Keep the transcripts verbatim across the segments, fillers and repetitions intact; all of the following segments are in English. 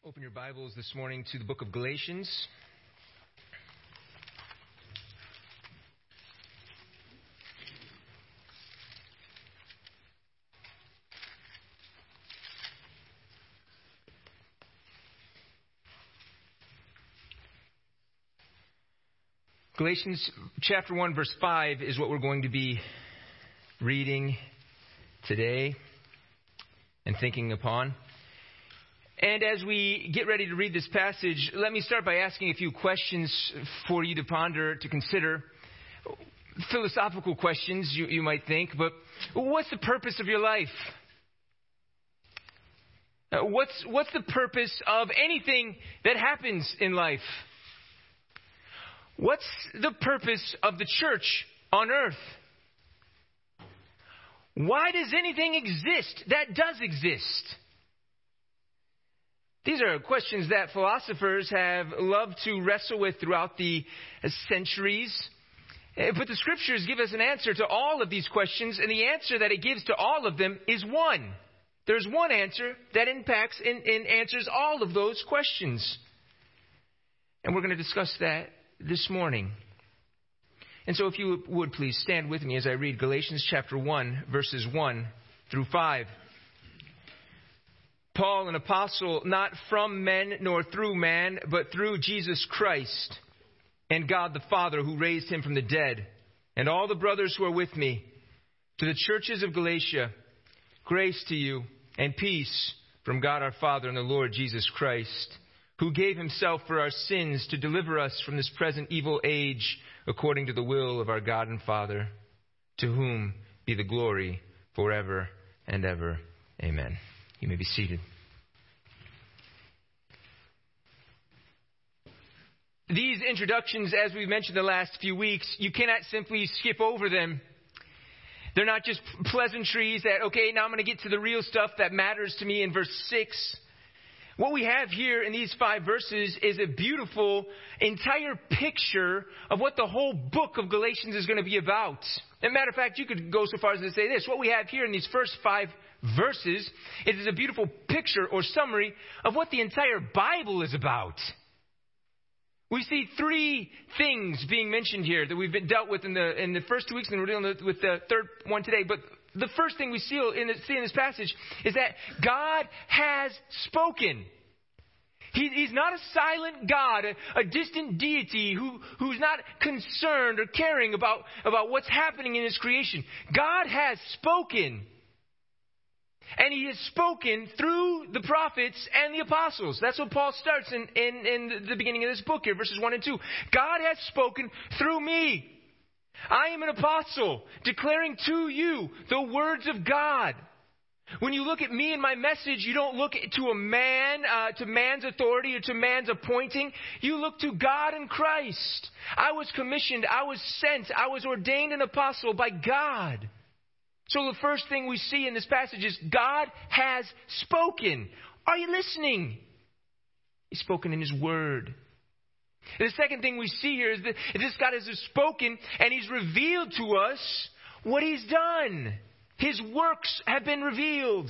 Open your Bibles this morning to the book of Galatians. Galatians chapter one, verse five is what we're going to be reading today and thinking upon. And as we get ready to read this passage, let me start by asking a few questions for you to ponder, to consider. Philosophical questions, you, you might think, but what's the purpose of your life? Uh, what's, what's the purpose of anything that happens in life? What's the purpose of the church on earth? Why does anything exist that does exist? These are questions that philosophers have loved to wrestle with throughout the centuries. But the Scriptures give us an answer to all of these questions, and the answer that it gives to all of them is one. There's one answer that impacts and, and answers all of those questions. And we're going to discuss that this morning. And so if you would please stand with me as I read Galatians chapter one, verses one through five. Paul, an apostle, not from men nor through man, but through Jesus Christ and God the Father who raised him from the dead, and all the brothers who are with me, to the churches of Galatia, grace to you and peace from God our Father and the Lord Jesus Christ, who gave himself for our sins to deliver us from this present evil age according to the will of our God and Father, to whom be the glory forever and ever. Amen. You may be seated. These introductions, as we've mentioned the last few weeks, you cannot simply skip over them. They're not just pleasantries that, okay, now I'm going to get to the real stuff that matters to me in verse six. What we have here in these five verses is a beautiful entire picture of what the whole book of Galatians is going to be about. As a matter of fact, you could go so far as to say this. What we have here in these first five verses is a beautiful picture or summary of what the entire Bible is about. We see three things being mentioned here that we've been dealt with in the in the first two weeks, and we're dealing with the third one today. But the first thing we see in, the, see in this passage is that God has spoken. He, he's not a silent God, a, a distant deity who, who's not concerned or caring about, about what's happening in his creation. God has spoken. And he has spoken through the prophets and the apostles. That's what Paul starts in, in, in the beginning of this book here, verses one and two. God has spoken through me. I am an apostle declaring to you the words of God. When you look at me and my message, you don't look to a man, uh, to man's authority or to man's appointing. You look to God and Christ. I was commissioned, I was sent, I was ordained an apostle by God. So the first thing we see in this passage is God has spoken. Are you listening? He's spoken in his word. And the second thing we see here is that this God has spoken and he's revealed to us what he's done. His works have been revealed.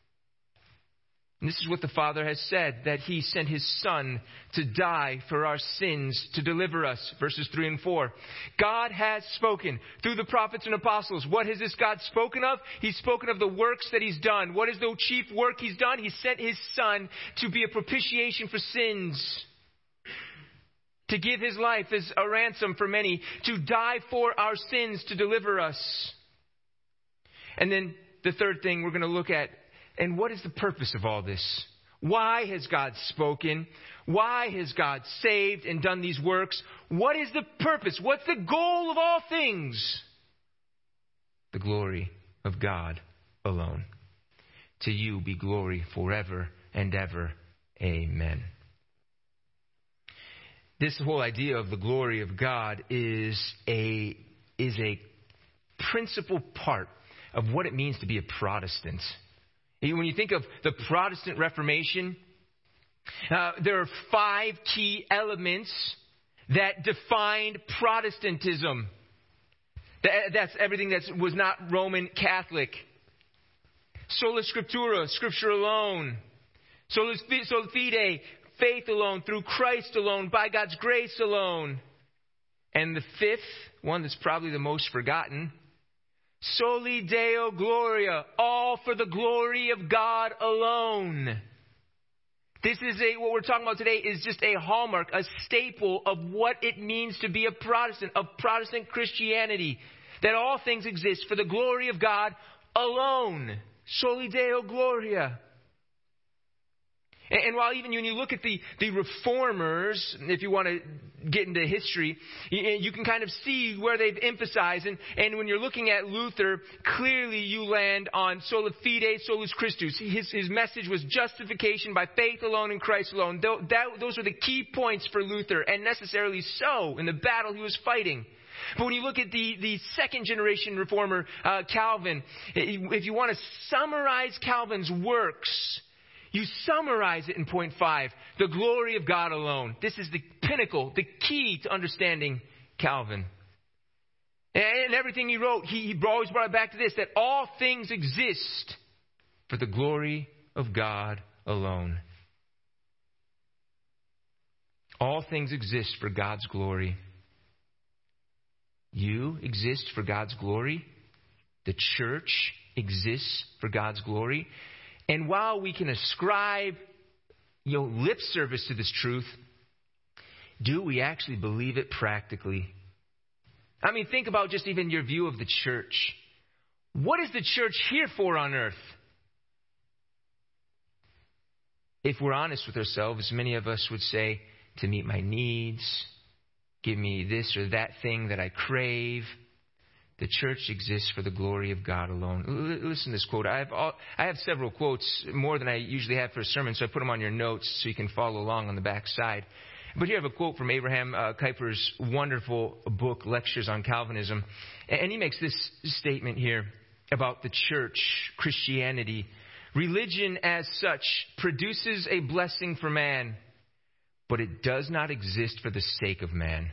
And this is what the Father has said, that he sent his Son to die for our sins, to deliver us. Verses three and four. God has spoken through the prophets and apostles. What has this God spoken of? He's spoken of the works that he's done. What is the chief work he's done? He sent his Son to be a propitiation for sins, to give his life as a ransom for many, to die for our sins, to deliver us. And then the third thing we're going to look at, and what is the purpose of all this? Why has God spoken? Why has God saved and done these works? What is the purpose? What's the goal of all things? The glory of God alone. To you be glory forever and ever. Amen. This whole idea of the glory of God is a, is a principal part of what it means to be a Protestant. When you think of the Protestant Reformation, uh, there are five key elements that defined Protestantism. That, that's everything that was not Roman Catholic. Sola Scriptura, Scripture alone. Sola fide, faith alone, through Christ alone, by God's grace alone. And the fifth one that's probably the most forgotten, Soli Deo Gloria, all for the glory of God alone. This is a, what we're talking about today is just a hallmark, a staple of what it means to be a Protestant, of Protestant Christianity. That all things exist for the glory of God alone. Soli Deo Gloria. And while even when you look at the, the reformers, if you want to get into history, you can kind of see where they've emphasized. And, and when you're looking at Luther, clearly you land on sola fide, solus Christus. His, his message was justification by faith alone in Christ alone. That, those were the key points for Luther, and necessarily so in the battle he was fighting. But when you look at the, the second generation reformer, uh, Calvin, if you want to summarize Calvin's works, you summarize it in point five, the glory of God alone. This is the pinnacle, the key to understanding Calvin. And everything he wrote, he, he always brought it back to this, that all things exist for the glory of God alone. All things exist for God's glory. You exist for God's glory. The church exists for God's glory. And while we can ascribe, you know, lip service to this truth, do we actually believe it practically? I mean, think about just even your view of the church. What is the church here for on earth? If we're honest with ourselves, many of us would say, to meet my needs, give me this or that thing that I crave. The church exists for the glory of God alone. Listen to this quote. I have all, I have several quotes, more than I usually have for a sermon, so I put them on your notes so you can follow along on the back side. But here I have a quote from Abraham uh, Kuyper's wonderful book, Lectures on Calvinism. And he makes this statement here about the church, Christianity. Religion as such produces a blessing for man, but it does not exist for the sake of man.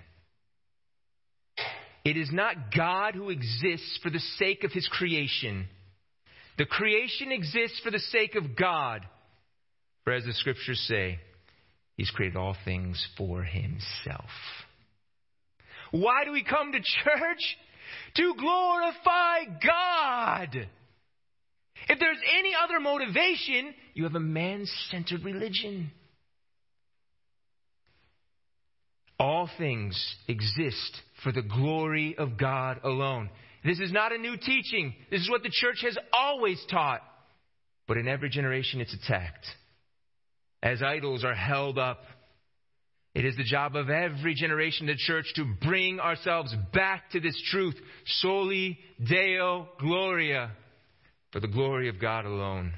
It is not God who exists for the sake of his creation. The creation exists for the sake of God. For as the scriptures say, he's created all things for himself. Why do we come to church? To glorify God. If there's any other motivation, you have a man-centered religion. All things exist for the glory of God alone. This is not a new teaching. This is what the church has always taught. But in every generation it's attacked. As idols are held up, it is the job of every generation of the church to bring ourselves back to this truth. Soli Deo Gloria. For the glory of God alone.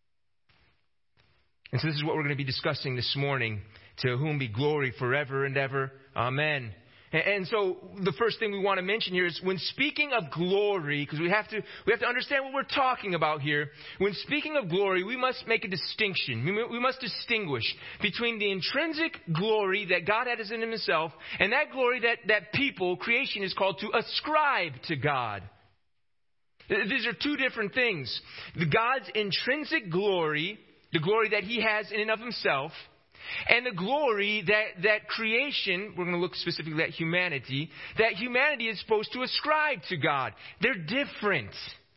And so this is what we're going to be discussing this morning. To whom be glory forever and ever. Amen. And so the first thing we want to mention here is when speaking of glory, because we have to we have to understand what we're talking about here. When speaking of glory, we must make a distinction. We must distinguish between the intrinsic glory that God has in himself and that glory that, that people, creation, is called to ascribe to God. These are two different things. The God's intrinsic glory, the glory that he has in and of himself, and the glory that, that creation, we're going to look specifically at humanity, that humanity is supposed to ascribe to God. They're different.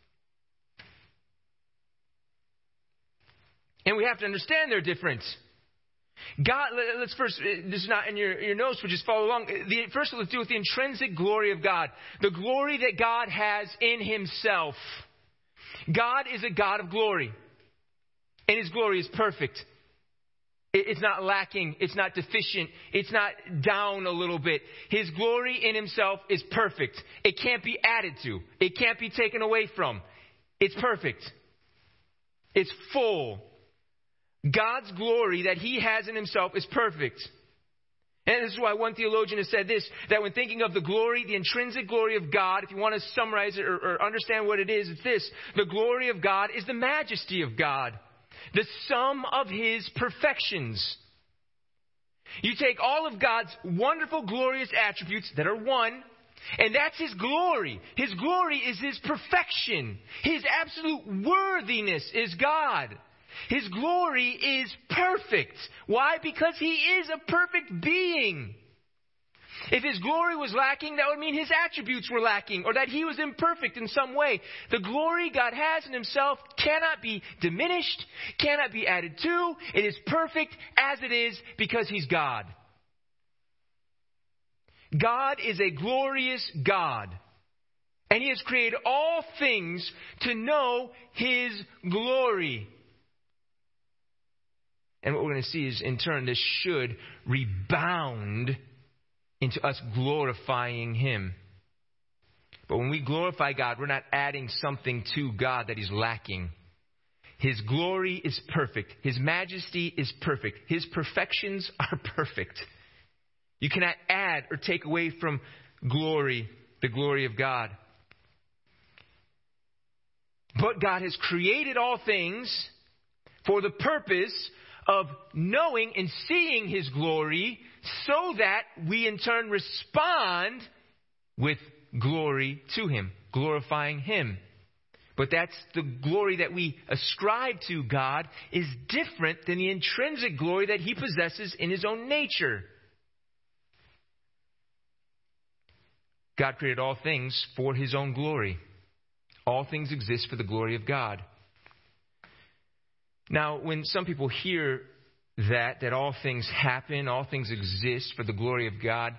And we have to understand they're different. God, let's first, this is not in your, your notes, but just follow along. The, first, let's deal with the intrinsic glory of God. The glory that God has in himself. God is a God of glory. And his glory is perfect. It's not lacking. It's not deficient. It's not down a little bit. His glory in himself is perfect. It can't be added to. It can't be taken away from. It's perfect. It's full. God's glory that he has in himself is perfect. And this is why one theologian has said this, that when thinking of the glory, the intrinsic glory of God, if you want to summarize it or, or understand what it is, it's this. The glory of God is the majesty of God. The sum of his perfections. You take all of God's wonderful, glorious attributes that are one, and that's his glory. His glory is his perfection. His absolute worthiness is God. His glory is perfect. Why? Because he is a perfect being. If his glory was lacking, that would mean his attributes were lacking, or that he was imperfect in some way. The glory God has in himself cannot be diminished, cannot be added to. It is perfect as it is because he's God. God is a glorious God. And he has created all things to know his glory. And what we're going to see is, in turn, this should rebound into us glorifying him. But when we glorify God, we're not adding something to God that he's lacking. His glory is perfect. His majesty is perfect. His perfections are perfect. You cannot add or take away from glory, the glory of God. But God has created all things for the purpose of knowing and seeing his glory, so that we in turn respond with glory to him, glorifying him. But that's the glory that we ascribe to God is different than the intrinsic glory that he possesses in his own nature. God created all things for his own glory. All things exist for the glory of God. Now, when some people hear that, that all things happen, all things exist for the glory of God,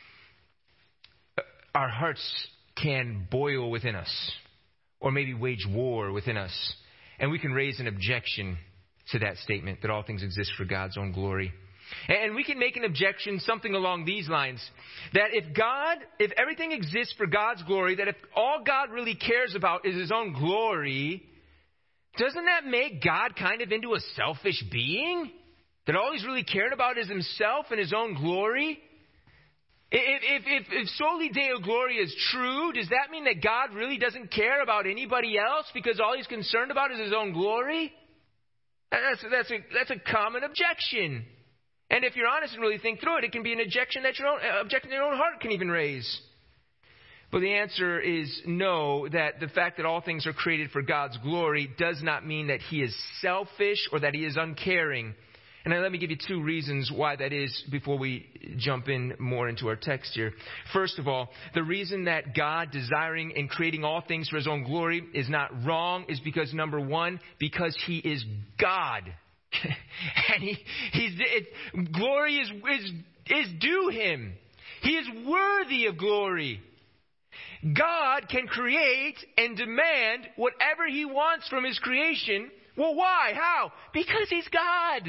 our hearts can boil within us, or maybe wage war within us. And we can raise an objection to that statement, that all things exist for God's own glory. And we can make an objection, something along these lines, that if God, if everything exists for God's glory, that if all God really cares about is his own glory, doesn't that make God kind of into a selfish being? That all he's really cared about is himself and his own glory? If, if, if, if soli Deo Gloria is true, does that mean that God really doesn't care about anybody else because all he's concerned about is his own glory? That's, that's, a, that's a common objection. And if you're honest and really think through it, it can be an objection that your own, uh, objection that your own heart can even raise. But the answer is no, that the fact that all things are created for God's glory does not mean that he is selfish or that he is uncaring. And now let me give you two reasons why that is before we jump in more into our text here. First of all, the reason that God desiring and creating all things for his own glory is not wrong is because, number one, because he is God. And he, he's, it, glory is, is, is due him. He is worthy of glory. God can create and demand whatever he wants from his creation. Well, why? How? Because he's God.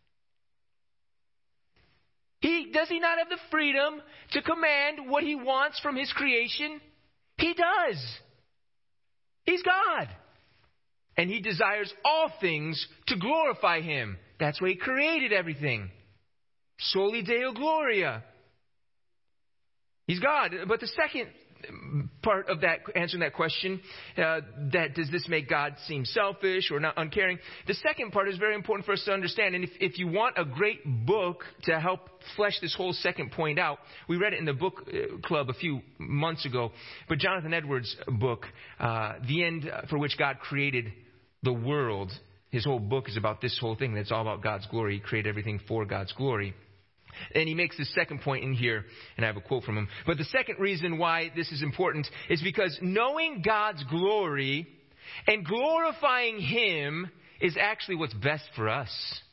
He, does he not have the freedom to command what he wants from his creation? He does. He's God. And he desires all things to glorify him. That's why he created everything. Soli Deo Gloria. He's God. But the second part of that, answering that question, uh, that does this make God seem selfish or not uncaring? The second part is very important for us to understand. And if, if you want a great book to help flesh this whole second point out, we read it in the book club a few months ago. But Jonathan Edwards' book, uh, The End for Which God Created the World, his whole book is about this whole thing. That's all about God's glory. He created everything for God's glory. And he makes this second point in here, and I have a quote from him. But the second reason why this is important is because knowing God's glory and glorifying him is actually what's best for us.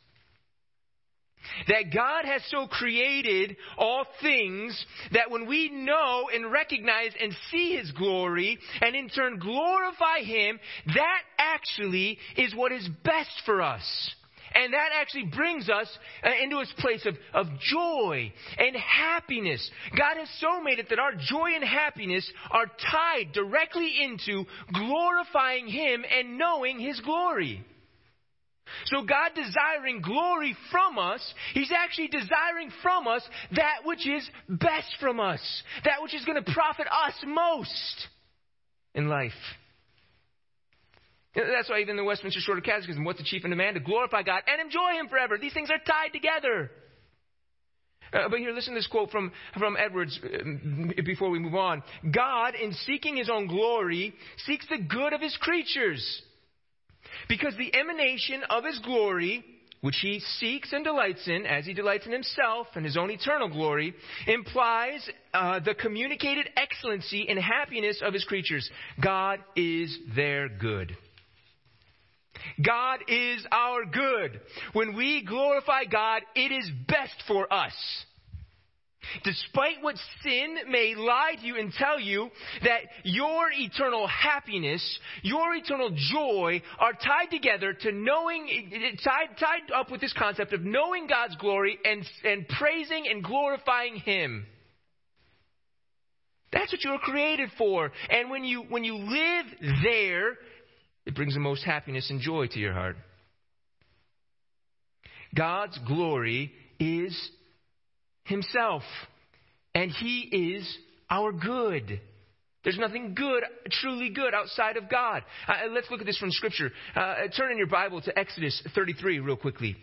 That God has so created all things that when we know and recognize and see his glory and in turn glorify him, that actually is what is best for us. And that actually brings us uh, into a place of, of joy and happiness. God has so made it that our joy and happiness are tied directly into glorifying him and knowing his glory. So God desiring glory from us, he's actually desiring from us that which is best from us. That which is going to profit us most in life. That's why even the Westminster Shorter Catechism, what's the chief demand? To glorify God and enjoy him forever. These things are tied together. Uh, but here, listen to this quote from, from Edwards uh, before we move on. God, in seeking his own glory, seeks the good of his creatures. Because the emanation of his glory, which he seeks and delights in, as he delights in himself and his own eternal glory, implies uh, the communicated excellency and happiness of his creatures. God is their good. God is our good. When we glorify God, it is best for us. Despite what sin may lie to you and tell you that your eternal happiness, your eternal joy are tied together to knowing, tied, tied up with this concept of knowing God's glory and, and praising and glorifying Him. That's what you were created for. And when you, when you live there, it brings the most happiness and joy to your heart. God's glory is Himself. And He is our good. There's nothing good, truly good, outside of God. Uh, let's look at this from Scripture. Uh, turn in your Bible to Exodus thirty-three real quickly.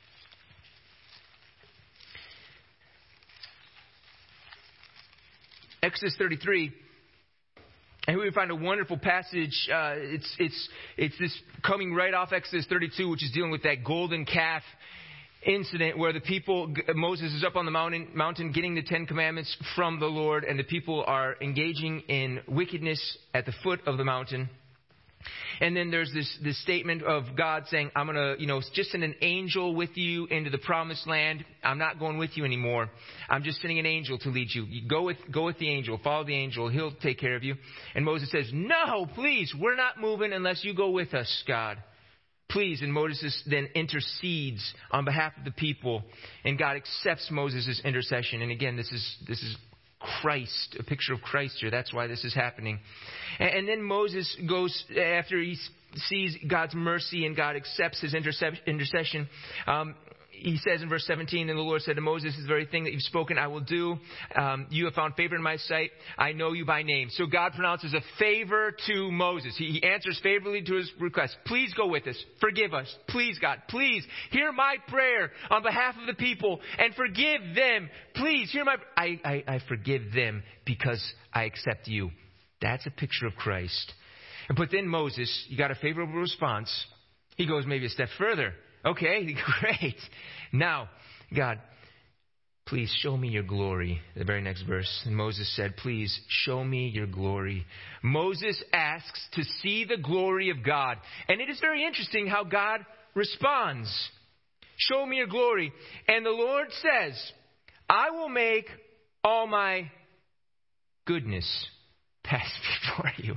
Exodus thirty-three. And here we find a wonderful passage. Uh, it's, it's, it's this coming right off Exodus thirty-two, which is dealing with that golden calf incident where the people, Moses is up on the mountain, mountain getting the Ten Commandments from the Lord, and the people are engaging in wickedness at the foot of the mountain. And then there's this, this statement of God saying, I'm going to, you know, just send an angel with you into the promised land. I'm not going with you anymore. I'm just sending an angel to lead you. You go with, go with the angel, follow the angel. He'll take care of you. And Moses says, no, please, we're not moving unless you go with us, God. Please. And Moses then intercedes on behalf of the people, and God accepts Moses' intercession. And again, this is this is Christ, a picture of Christ here. That's why this is happening. And, and then Moses goes, after he sees God's mercy and God accepts his intercep- intercession, um, he says in verse seventeen, and the Lord said to Moses, this very thing that you've spoken I will do. Um, you have found favor in my sight. I know you by name. So God pronounces a favor to Moses. He, he answers favorably to his request. Please go with us. Forgive us. Please, God. Please hear my prayer on behalf of the people and forgive them. Please hear my... I, I, I forgive them because I accept you. That's a picture of Christ. But then Moses, you got a favorable response. He goes maybe a step further. Okay, great. Now, God, please show me your glory. The very next verse. And Moses said, please show me your glory. Moses asks to see the glory of God. And it is very interesting how God responds. Show me your glory. And the Lord says, I will make all my goodness pass before you.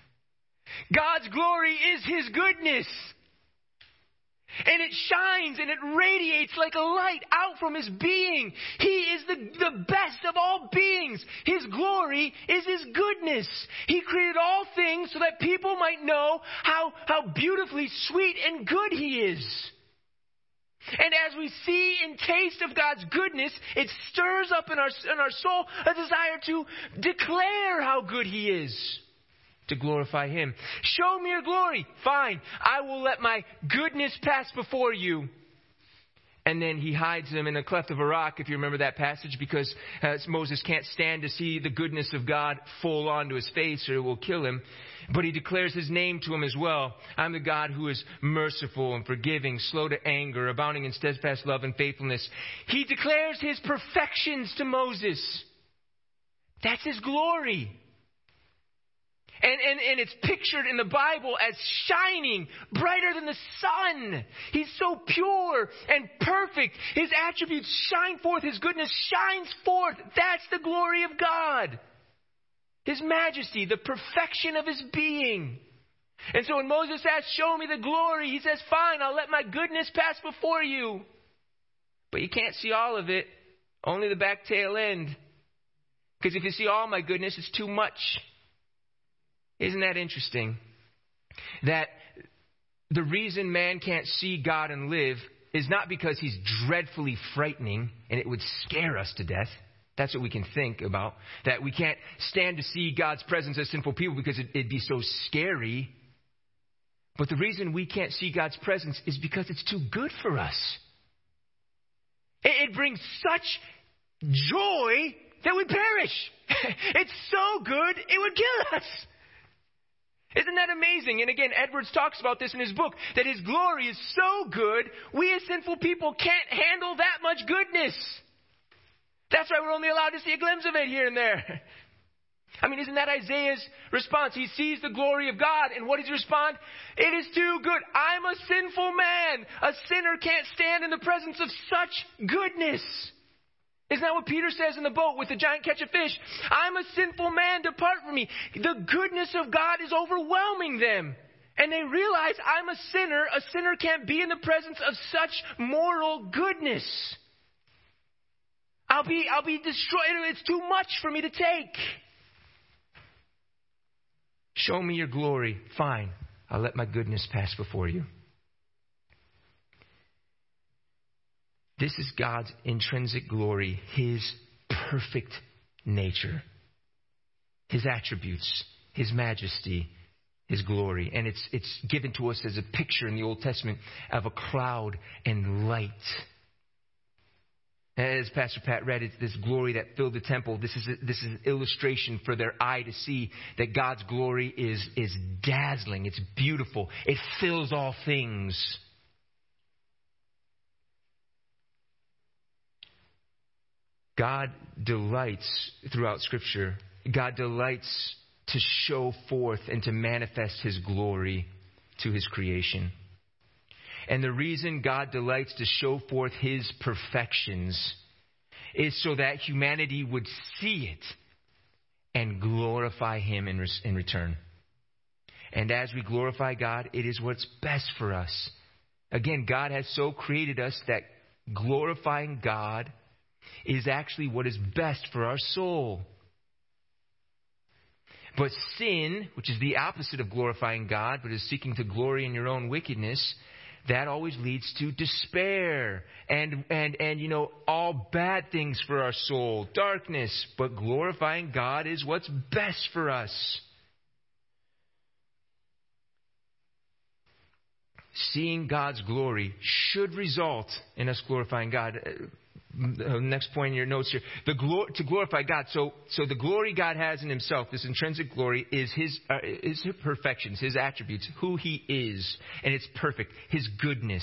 God's glory is His goodness. And it shines and it radiates like a light out from His being. He is the, the best of all beings. His glory is His goodness. He created all things so that people might know how, how beautifully sweet and good He is. And as we see and taste of God's goodness, it stirs up in our, in our soul a desire to declare how good He is. To glorify Him. Show me your glory. Fine. I will let my goodness pass before you. And then He hides him in a cleft of a rock, if you remember that passage, because uh, Moses can't stand to see the goodness of God full onto his face or it will kill him. But He declares His name to him as well. I'm the God who is merciful and forgiving, slow to anger, abounding in steadfast love and faithfulness. He declares His perfections to Moses. That's His glory. And, and, and it's pictured in the Bible as shining brighter than the sun. He's so pure and perfect. His attributes shine forth. His goodness shines forth. That's the glory of God. His majesty, the perfection of His being. And so when Moses asks, show me the glory, He says, fine, I'll let my goodness pass before you. But you can't see all of it, only the back tail end. Because if you see all my goodness, it's too much. Isn't that interesting? That the reason man can't see God and live is not because He's dreadfully frightening and it would scare us to death. That's what we can think about. That we can't stand to see God's presence as sinful people because it, it'd be so scary. But the reason we can't see God's presence is because it's too good for us. It, it brings such joy that we perish. It's so good, it would kill us. Isn't that amazing? And again, Edwards talks about this in his book, that his glory is so good, we as sinful people can't handle that much goodness. That's why we're only allowed to see a glimpse of it here and there. I mean, isn't that Isaiah's response? He sees the glory of God, and what does he respond? It is too good. I'm a sinful man. A sinner can't stand in the presence of such goodness. Isn't that what Peter says in the boat with the giant catch of fish? I'm a sinful man, depart from me. The goodness of God is overwhelming them. And they realize I'm a sinner. A sinner can't be in the presence of such moral goodness. I'll be, I'll be destroyed. It's too much for me to take. Show me your glory. Fine. I'll let my goodness pass before you. This is God's intrinsic glory, His perfect nature, His attributes, His majesty, His glory. And it's it's given to us as a picture in the Old Testament of a cloud and light. As Pastor Pat read, it's this glory that filled the temple. This is a, this is an illustration for their eye to see that God's glory is, is dazzling. It's beautiful. It fills all things. God delights throughout Scripture. God delights to show forth and to manifest His glory to His creation. And the reason God delights to show forth His perfections is so that humanity would see it and glorify Him in, res- in return. And as we glorify God, it is what's best for us. Again, God has so created us that glorifying God is actually what is best for our soul. But sin, which is the opposite of glorifying God, but is seeking to glory in your own wickedness, that always leads to despair and, and, and, you know, all bad things for our soul, darkness. But glorifying God is what's best for us. Seeing God's glory should result in us glorifying God. Uh, next point in your notes here. The glor- to glorify God. So, so the glory God has in Himself, this intrinsic glory, is His, uh, is His perfections, His attributes, who He is. And it's perfect. His goodness.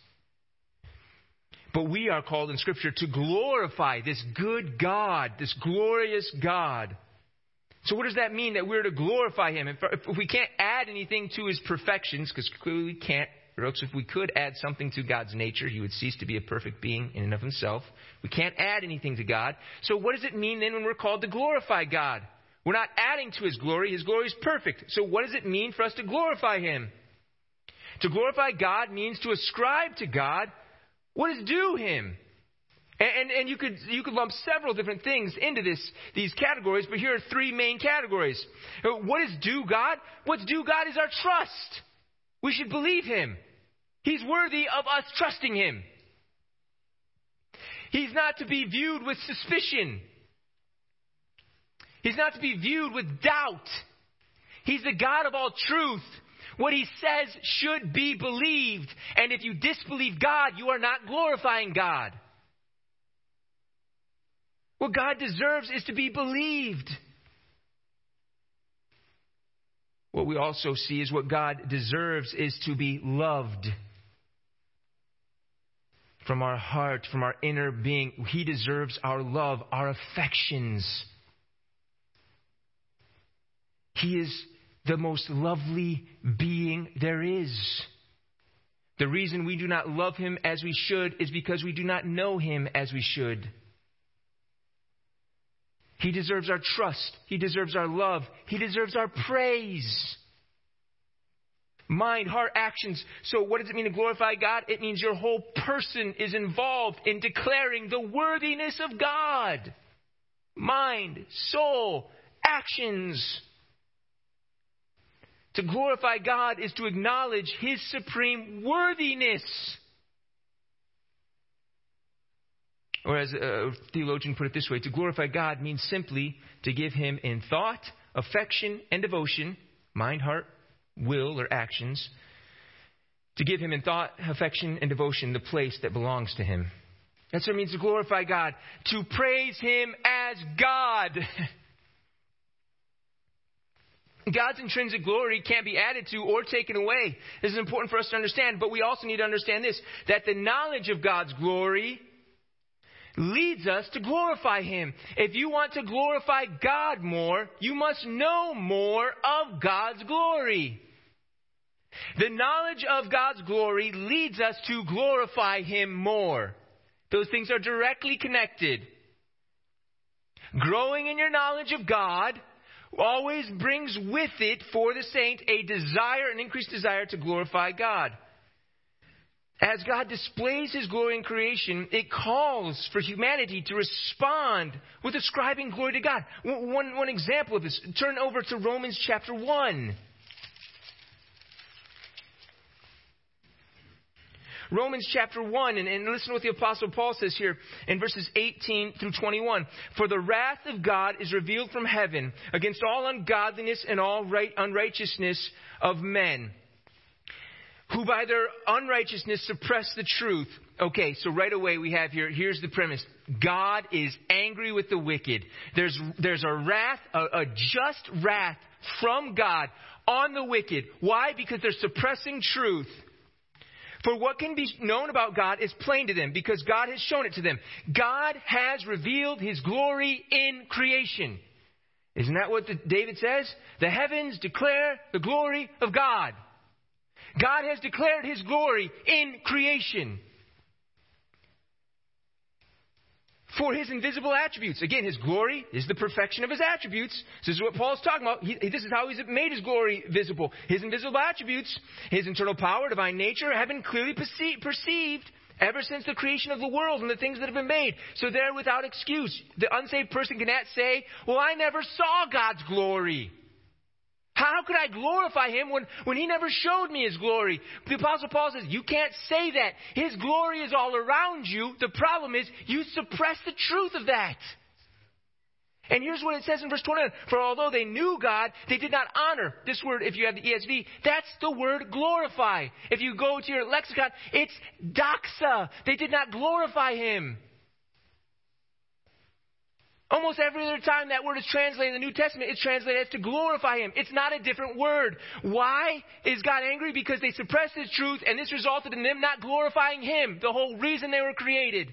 But we are called in Scripture to glorify this good God, this glorious God. So what does that mean, that we're to glorify Him? If, if we can't add anything to His perfections, because clearly we can't, or else if we could add something to God's nature, He would cease to be a perfect being in and of Himself. We can't add anything to God. So what does it mean then when we're called to glorify God? We're not adding to His glory. His glory is perfect. So what does it mean for us to glorify Him? To glorify God means to ascribe to God what is due Him. And, and, and you could you could lump several different things into this these categories, but here are three main categories. What is due God? What's due God is our trust. We should believe Him. He's worthy of us trusting Him. He's not to be viewed with suspicion. He's not to be viewed with doubt. He's the God of all truth. What He says should be believed. And if you disbelieve God, you are not glorifying God. What God deserves is to be believed. What we also see is what God deserves is to be loved. From our heart, from our inner being, He deserves our love, our affections. He is the most lovely being there is. The reason we do not love Him as we should is because we do not know Him as we should. He deserves our trust. He deserves our love. He deserves our praise. Mind, heart, actions. So what does it mean to glorify God? It means your whole person is involved in declaring the worthiness of God. Mind, soul, actions. To glorify God is to acknowledge His supreme worthiness. Or as a theologian put it this way, to glorify God means simply to give Him in thought, affection, and devotion, mind, heart, will, or actions, to give Him in thought, affection, and devotion the place that belongs to Him. That's what it means to glorify God. To praise Him as God. God's intrinsic glory can't be added to or taken away. This is important for us to understand, but we also need to understand this, that the knowledge of God's glory leads us to glorify Him. If you want to glorify God more, you must know more of God's glory. The knowledge of God's glory leads us to glorify Him more. Those things are directly connected. Growing in your knowledge of God always brings with it for the saint a desire, an increased desire to glorify God. As God displays His glory in creation, it calls for humanity to respond with ascribing glory to God. One, one example of this, turn over to Romans chapter one. Romans chapter one, and, and listen to what the Apostle Paul says here in verses eighteen through twenty-one. For the wrath of God is revealed from heaven against all ungodliness and all right, unrighteousness of men, who by their unrighteousness suppress the truth. Okay, so right away we have here, here's the premise. God is angry with the wicked. There's, there's a wrath, a, a just wrath from God on the wicked. Why? Because they're suppressing truth. For what can be known about God is plain to them, because God has shown it to them. God has revealed His glory in creation. Isn't that what the, David says? The heavens declare the glory of God. God has declared His glory in creation. For His invisible attributes. Again, His glory is the perfection of His attributes. This is what Paul's talking about. He, this is how He's made His glory visible. His invisible attributes, His internal power, divine nature, have been clearly perce- perceived ever since the creation of the world and the things that have been made. So they're without excuse. The unsaved person cannot say, well, I never saw God's glory. How could I glorify Him when, when He never showed me His glory? The Apostle Paul says, you can't say that. His glory is all around you. The problem is, you suppress the truth of that. And here's what it says in verse twenty-one. For although they knew God, they did not honor. This word, if you have the E S V, that's the word glorify. If you go to your lexicon, it's doxa. They did not glorify Him. Almost every other time that word is translated in the New Testament, it's translated as to glorify Him. It's not a different word. Why is God angry? Because they suppressed His truth, and this resulted in them not glorifying Him, the whole reason they were created.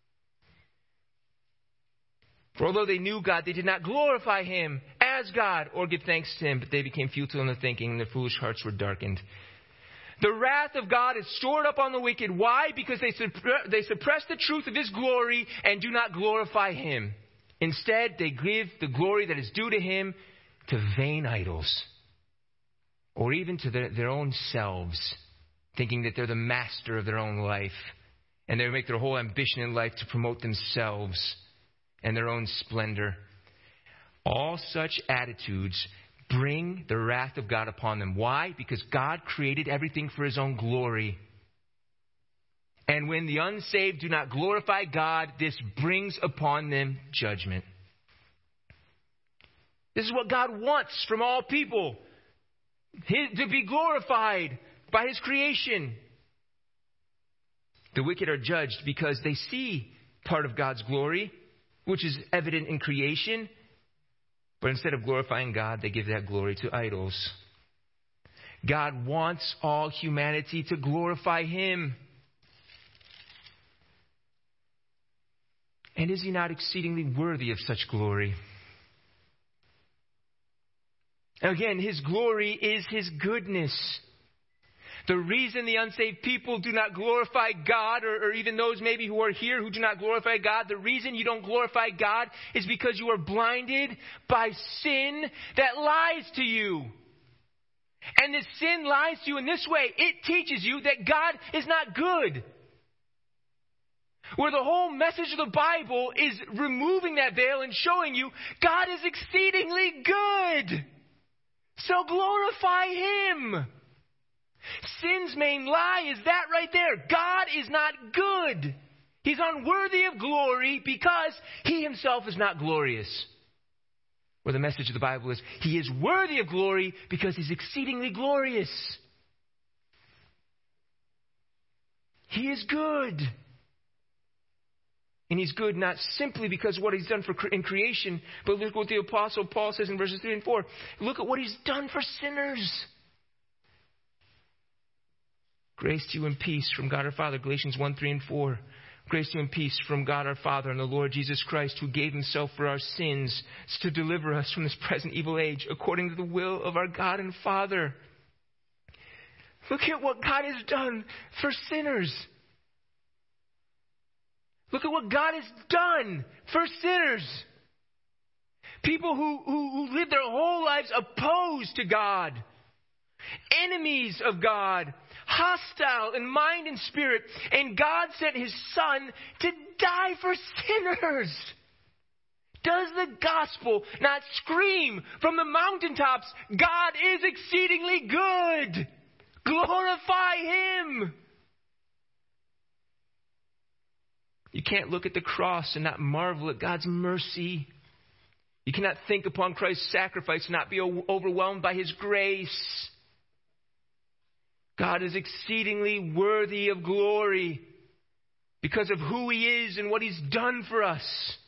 For although they knew God, they did not glorify Him as God or give thanks to Him, but they became futile in their thinking, and their foolish hearts were darkened. The wrath of God is stored up on the wicked. Why? Because they, suppre- they suppress the truth of His glory and do not glorify Him. Instead, they give the glory that is due to Him to vain idols, or even to their, their own selves, thinking that they're the master of their own life, and they make their whole ambition in life to promote themselves and their own splendor. All such attitudes bring the wrath of God upon them. Why? Because God created everything for His own glory. And when the unsaved do not glorify God, this brings upon them judgment. This is what God wants from all people. His, to be glorified by His creation. The wicked are judged because they see part of God's glory, which is evident in creation. But instead of glorifying God, they give that glory to idols. God wants all humanity to glorify Him. And is He not exceedingly worthy of such glory? Again, His glory is His goodness. The reason the unsaved people do not glorify God, or, or even those maybe who are here who do not glorify God, the reason you don't glorify God is because you are blinded by sin that lies to you. And this sin lies to you in this way. It teaches you that God is not good. Where the whole message of the Bible is removing that veil and showing you God is exceedingly good. So glorify Him. Sin's main lie is that right there. God is not good. He's unworthy of glory because He Himself is not glorious. Where the message of the Bible is He is worthy of glory because He's exceedingly glorious. He is good. And he's good not simply because of what he's done for in creation, but look what the Apostle Paul says in verses three and four. Look at what he's done for sinners. Grace to you and peace from God our Father. Galatians one, three and four. Grace to you and peace from God our Father and the Lord Jesus Christ, who gave himself for our sins to deliver us from this present evil age, according to the will of our God and Father. Look at what God has done for sinners. Look at what God has done for sinners. People who, who, who live their whole lives opposed to God. Enemies of God. Hostile in mind and spirit. And God sent his Son to die for sinners. Does the gospel not scream from the mountaintops, God is exceedingly good? Glorify him. You can't look at the cross and not marvel at God's mercy. You cannot think upon Christ's sacrifice and not be overwhelmed by his grace. God is exceedingly worthy of glory because of who he is and what he's done for us.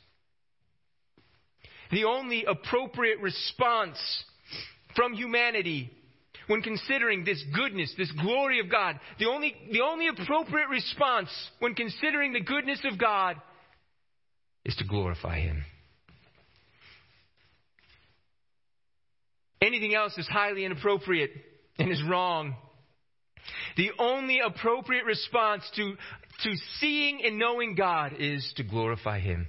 The only appropriate response from humanity when considering this goodness, this glory of God, the only, the only appropriate response when considering the goodness of God is to glorify him. Anything else is highly inappropriate and is wrong. The only appropriate response to, to seeing and knowing God is to glorify him.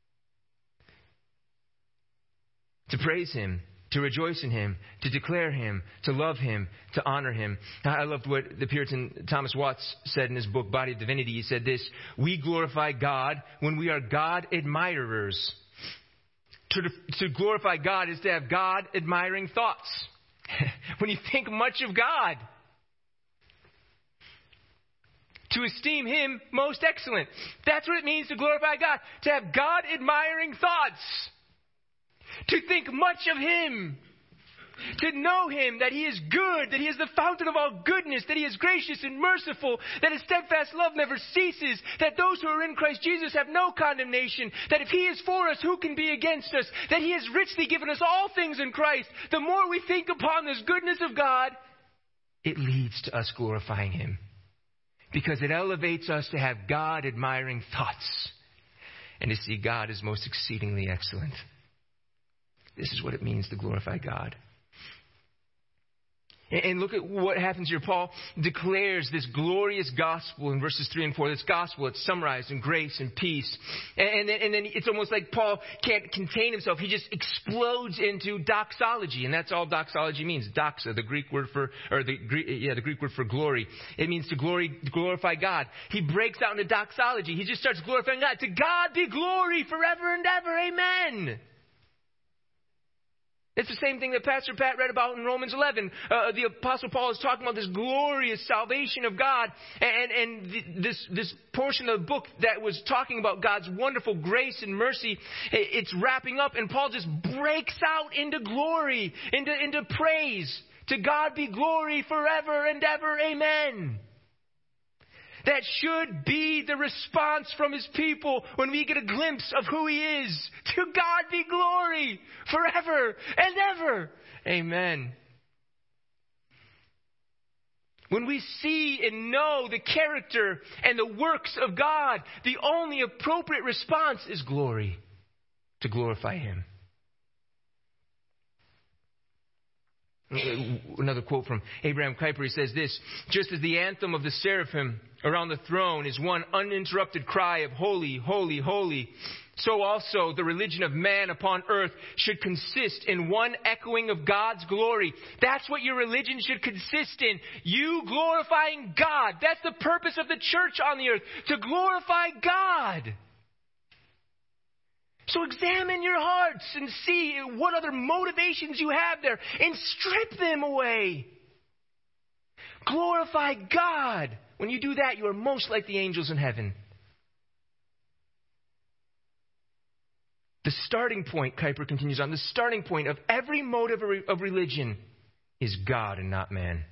To praise him. To rejoice in him, to declare him, to love him, to honor him. I loved what the Puritan Thomas Watts said in his book, Body of Divinity. He said this: we glorify God when we are God admirers. To, to glorify God is to have God admiring thoughts. When you think much of God. To esteem him most excellent. That's what it means to glorify God. To have God admiring thoughts. To think much of him. To know him, that he is good, that he is the fountain of all goodness, that he is gracious and merciful, that his steadfast love never ceases, that those who are in Christ Jesus have no condemnation, that if he is for us, who can be against us, that he has richly given us all things in Christ. The more we think upon this goodness of God, it leads to us glorifying him. Because it elevates us to have God admiring thoughts and to see God as most exceedingly excellent. This is what it means to glorify God. And look at what happens here. Paul declares this glorious gospel in verses three and four. This gospel, it's summarized in grace and peace. And then, and then it's almost like Paul can't contain himself. He just explodes into doxology. And that's all doxology means. Doxa, the Greek word for, or the Greek, yeah, the Greek word for glory. It means to glory, glorify God. He breaks out into doxology. He just starts glorifying God. To God be glory forever and ever. Amen. It's the same thing that Pastor Pat read about in Romans eleven. Uh, the Apostle Paul is talking about this glorious salvation of God. And, and th- this, this portion of the book that was talking about God's wonderful grace and mercy, it's wrapping up. And Paul just breaks out into glory, into, into praise. To God be glory forever and ever. Amen. That should be the response from his people when we get a glimpse of who he is. To God be glory forever and ever. Amen. When we see and know the character and the works of God, the only appropriate response is glory. To glorify him. Another quote from Abraham Kuyper. He says this: just as the anthem of the seraphim around the throne is one uninterrupted cry of holy, holy, holy, so also the religion of man upon earth should consist in one echoing of God's glory. That's what your religion should consist in. You glorifying God. That's the purpose of the church on the earth. To glorify God. So examine your hearts and see what other motivations you have there and strip them away. Glorify God. When you do that, you are most like the angels in heaven. The starting point, Kuyper continues on, the starting point of every motive of religion is God and not man.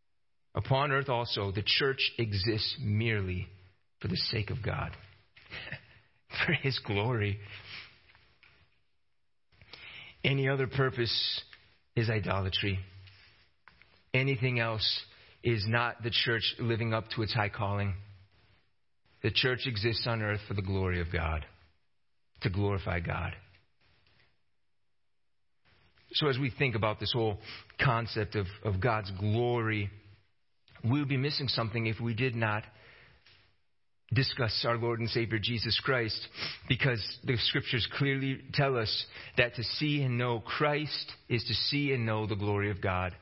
Upon earth also, the church exists merely for the sake of God. for His glory. Any other purpose is idolatry. Anything else is not the church living up to its high calling. The church exists on earth for the glory of God, to glorify God. So as we think about this whole concept of, of God's glory, we would be missing something if we did not discuss our Lord and Savior Jesus Christ, because the Scriptures clearly tell us that to see and know Christ is to see and know the glory of God.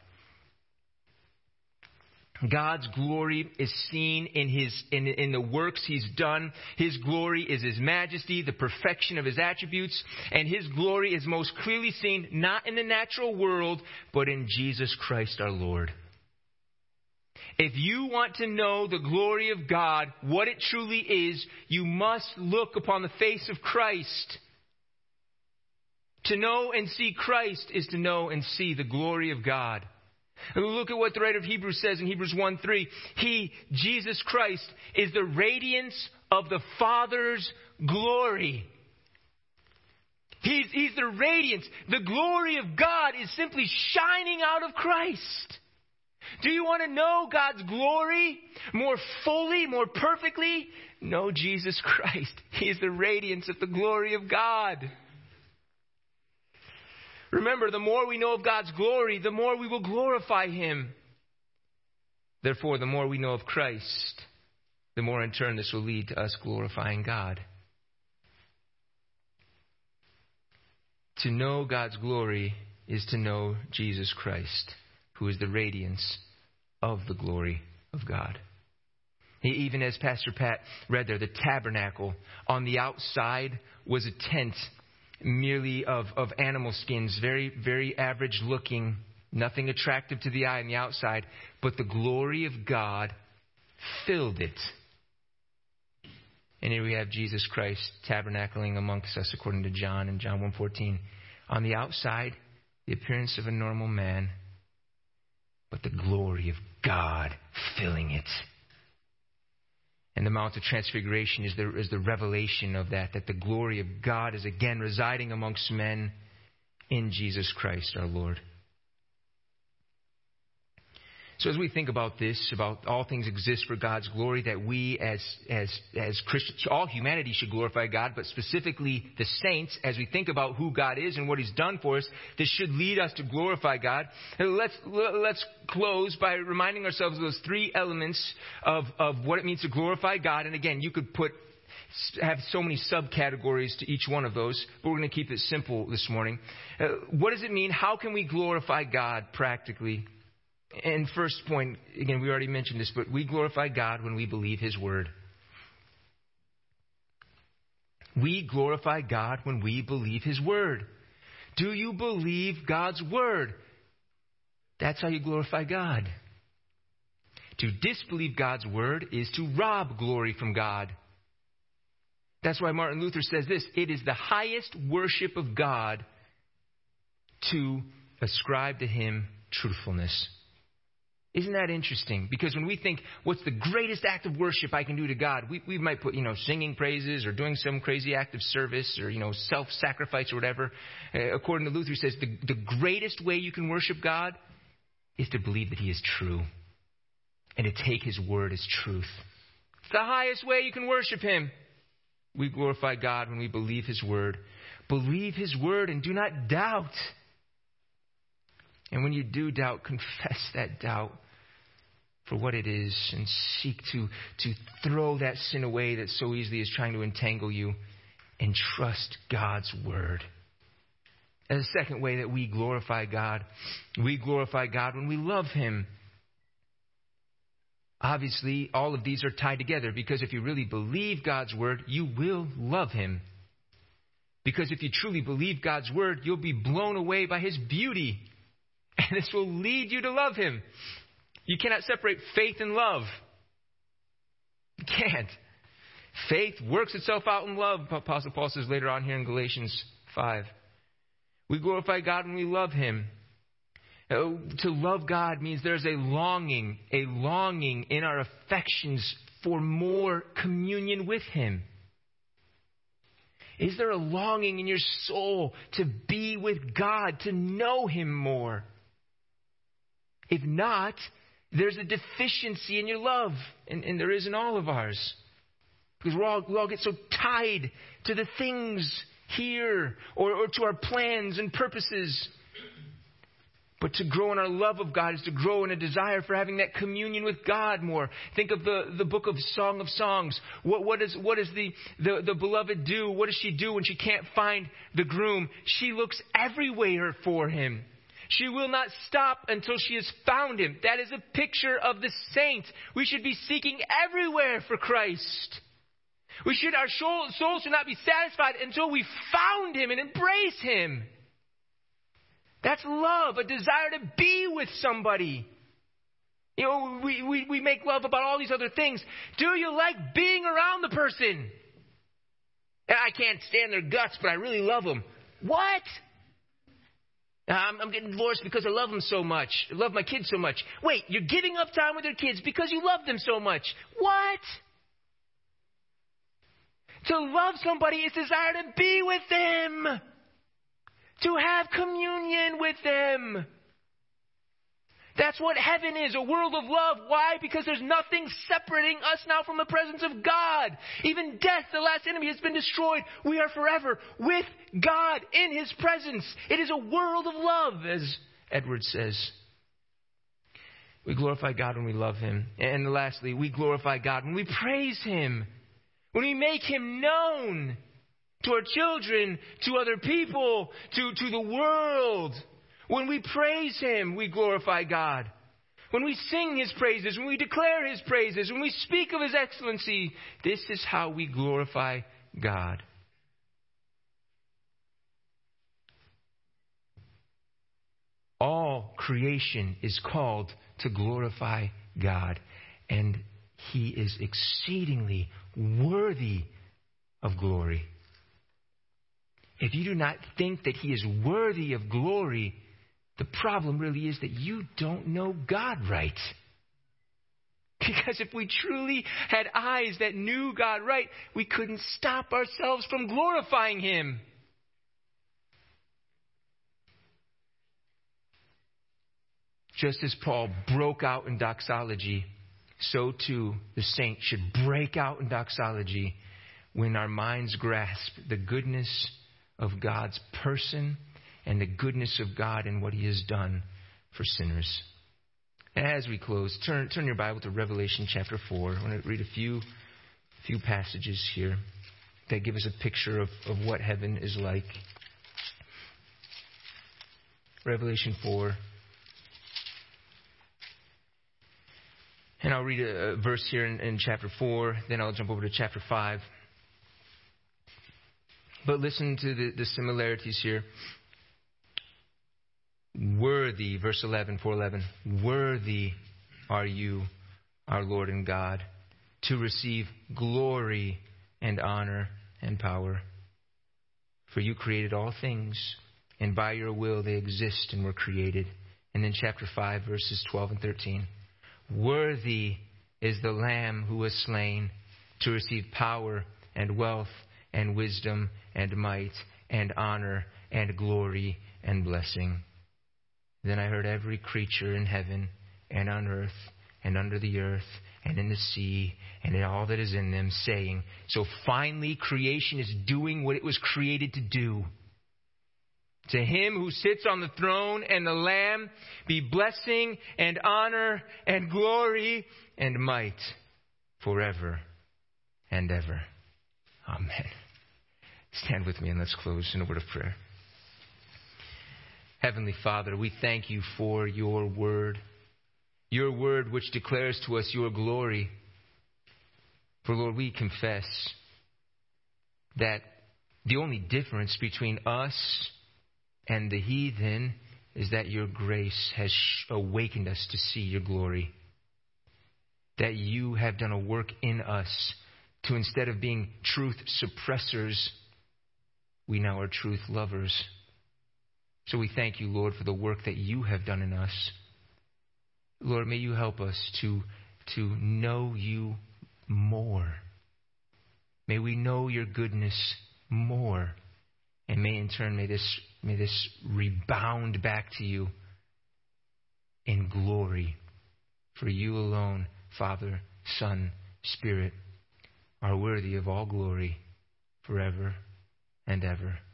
God's glory is seen in his in, in the works He's done. His glory is His majesty, the perfection of His attributes, and His glory is most clearly seen not in the natural world, but in Jesus Christ our Lord. If you want to know the glory of God, what it truly is, you must look upon the face of Christ. To know and see Christ is to know and see the glory of God. Look at what the writer of Hebrews says in Hebrews one three. He, Jesus Christ, is the radiance of the Father's glory. He's, he's the radiance. The glory of God is simply shining out of Christ. Do you want to know God's glory more fully, more perfectly? Know Jesus Christ. He is the radiance of the glory of God. Remember, the more we know of God's glory, the more we will glorify Him. Therefore, the more we know of Christ, the more in turn this will lead to us glorifying God. To know God's glory is to know Jesus Christ, who is the radiance of the glory of God. Even as Pastor Pat read there, the tabernacle on the outside was a tent merely of, of animal skins, very, very average looking, nothing attractive to the eye on the outside, but the glory of God filled it. And here we have Jesus Christ tabernacling amongst us according to John in John one fourteen. On the outside, the appearance of a normal man, but the glory of God filling it. And the Mount of Transfiguration is the, is the revelation of that, that the glory of God is again residing amongst men in Jesus Christ our Lord. So as we think about this, about all things exist for God's glory, that we as as as Christians, all humanity should glorify God, but specifically the saints, as we think about who God is and what He's done for us, this should lead us to glorify God. And let's let's close by reminding ourselves of those three elements of, of what it means to glorify God. And again, you could put have so many subcategories to each one of those, but we're going to keep it simple this morning. Uh, what does it mean? How can we glorify God practically? And first point, again, we already mentioned this, but we glorify God when we believe His Word. We glorify God when we believe His Word. Do you believe God's Word? That's how you glorify God. To disbelieve God's Word is to rob glory from God. That's why Martin Luther says this: it is the highest worship of God to ascribe to Him truthfulness. Isn't that interesting? Because when we think, what's the greatest act of worship I can do to God? We, we might put, you know, singing praises or doing some crazy act of service or, you know, self-sacrifice or whatever. Uh, according to Luther, he says the, the greatest way you can worship God is to believe that He is true and to take His word as truth. It's the highest way you can worship Him. We glorify God when we believe His word. Believe His word and do not doubt. And when you do doubt, confess that doubt for what it is and seek to, to throw that sin away that so easily is trying to entangle you and trust God's word. And the second way that we glorify God, we glorify God when we love Him. Obviously, all of these are tied together because if you really believe God's word, you will love Him. Because if you truly believe God's word, you'll be blown away by His beauty. And this will lead you to love Him. You cannot separate faith and love. You can't. Faith works itself out in love, Apostle Paul says later on here in Galatians five. We glorify God when we love Him. To love God means there's a longing, a longing in our affections for more communion with Him. Is there a longing in your soul to be with God, to know Him more? If not, there's a deficiency in your love, and, and there is in all of ours. Because we all, we all get so tied to the things here or, or to our plans and purposes. But to grow in our love of God is to grow in a desire for having that communion with God more. Think of the, the book of Song of Songs. What, what, is, what does the, the, the beloved do? What does she do when she can't find the groom? She looks everywhere for him. She will not stop until she has found him. That is a picture of the saint. We should be seeking everywhere for Christ. We should, our soul, souls should not be satisfied until we found him and embrace him. That's love, a desire to be with somebody. You know, we, we, we make love about all these other things. Do you like being around the person? I can't stand their guts, but I really love them. What? I'm, I'm getting divorced because I love them so much. I love my kids so much. Wait, you're giving up time with your kids because you love them so much. What? To love somebody is desire to be with them. To have communion with them. That's what heaven is, a world of love. Why? Because there's nothing separating us now from the presence of God. Even death, the last enemy, has been destroyed. We are forever with God in his presence. It is a world of love, as Edwards says. We glorify God when we love him. And lastly, we glorify God when we praise him. When we make him known to our children, to other people, to, to the world. When we praise him, we glorify God. When we sing his praises, when we declare his praises, when we speak of his excellency, this is how we glorify God. All creation is called to glorify God, and he is exceedingly worthy of glory. If you do not think that he is worthy of glory, the problem really is that you don't know God right. Because if we truly had eyes that knew God right, we couldn't stop ourselves from glorifying him. Just as Paul broke out in doxology, so too the saint should break out in doxology when our minds grasp the goodness of God's person and the goodness of God and what he has done for sinners. As we close, turn turn your Bible to Revelation chapter four. I want to read a few few passages here that give us a picture of, of what heaven is like. Revelation four. And I'll read a, a verse here in, in chapter four, then I'll jump over to chapter five. But listen to the, the similarities here. Worthy, verse eleven, four eleven. Worthy are you, our Lord and God, to receive glory and honor and power. For you created all things, and by your will they exist and were created. And then chapter five, verses twelve and thirteen. Worthy is the Lamb who was slain to receive power and wealth and wisdom and might and honor and glory and blessing. Then I heard every creature in heaven and on earth and under the earth and in the sea and in all that is in them saying, so finally creation is doing what it was created to do. To him who sits on the throne and the Lamb be blessing and honor and glory and might forever and ever. Amen. Stand with me and let's close in a word of prayer. Heavenly Father, we thank you for your word. Your word which declares to us your glory. For Lord, we confess that the only difference between us and the heathen is that your grace has awakened us to see your glory. That you have done a work in us to, instead of being truth suppressors, we now are truth lovers. So we thank you, Lord, for the work that you have done in us. Lord, may you help us to, to know you more. May we know your goodness more. And may in turn, may this, may this rebound back to you in glory. For you alone, Father, Son, Spirit, are worthy of all glory forever and ever.